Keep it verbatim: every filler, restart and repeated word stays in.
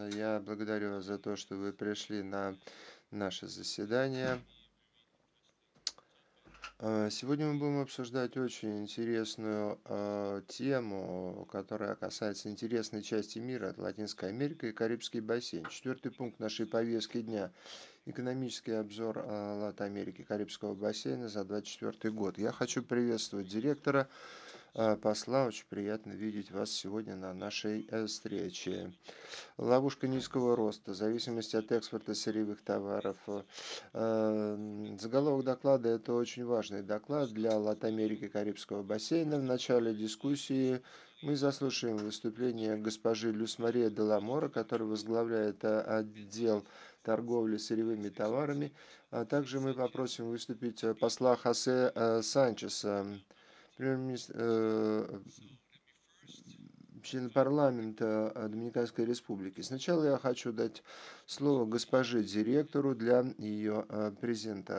Я благодарю вас за то, что вы пришли на наше заседание. А, Сегодня мы будем обсуждать очень интересную а, тему, которая касается интересной части мира, это Латинская Америка и Карибский бассейн. Четвертый пункт нашей повестки дня — экономический обзор а, Латинской Америки и Карибского бассейна за двадцать четвёртый год. Я хочу приветствовать директора а, посла. Очень приятно видеть вас сегодня на нашей э, встрече. Ловушка низкого роста, зависимость от экспорта сырьевых товаров. Э, Заголовок доклада — это очень важный доклад для Латамерики и Карибского бассейна. В начале дискуссии мы заслушаем выступление госпожи Люс Мария де Ламора, которая возглавляет э, отдел торговли сырьевыми товарами. А также мы попросим выступить э, посла Хосе э, Санчеса, премьер-министр, э, член парламента э, Доминиканской Республики. Сначала я хочу дать слово госпоже директору для ее презентации.